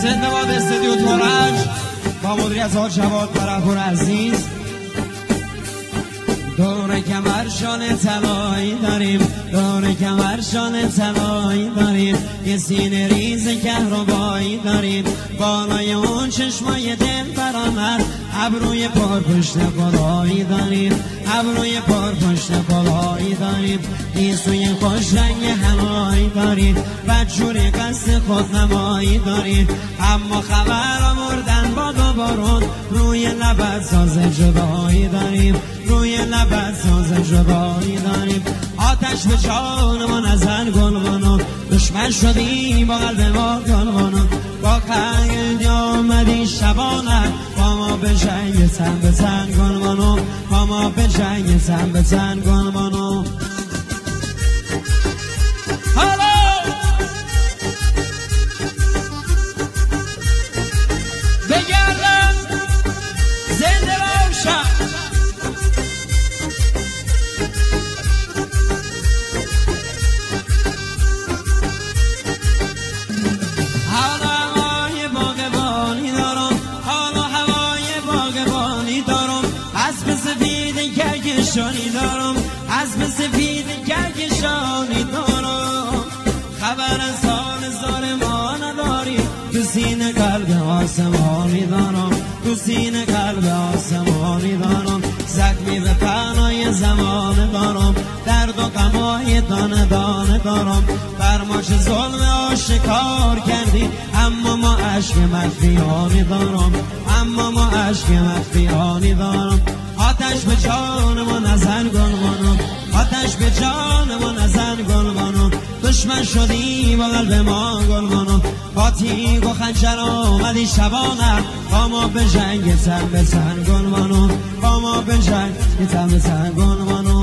زنده باد استودیو تورنج با مدیریت آقا جواد پرهپور عزیز. دور کمرشان طلایی داریم، دور کمرشان طلایی داریم، یه سینه ریز کهربایی داریم، بالای اون چشمای دل برآمد، ابروی پر پشت بالایی داریم، ابروی پر پشت بالایی داریم، گیسوی خوش رنگ هوایی داریم، بدجوری قصد خودنمایی داریم، اما خبر آوردن باد و بارون، روی لبت ساز جدایی داریم، روی لبت ساز جدایی داریم. آتش به جان ما نزن گلبانو، دشمن شدی با قلب ما گلبانو، با قید آمدی شبانه، با ما به جنگ سن بزن گلبانو، با ما به جنگ سن بزن گلبانو. بگردم زنده باشم. حالا هوای باغبانی دارم، حالا هوای باغبانی دارم، اسب سفید کهکشانی دارم، اسب سفید کهکشانی دارم. خبر از حال زار ما نداری، تو سینه قلب آسمانی دارم، تو سینه قلب آسمانی دارم، زخمی به پناه زمان دارم، درد و غمای دانه دانه دارم. بر ما چه ظلم آشکار کردی، اما ما عشق مخفیانی دارم، اما ما عشق مخفیانی دارم. آتش به جان ما نزن گلبانو، آتش به جان ما نزن گلبانو، دشمن شدی با قلب ما گلبانو، با تیغ و خنجر آمدی شبانه، با ما به جنگ سر بزن گلبانو، با ما به جنگ سر بزن گلبانو.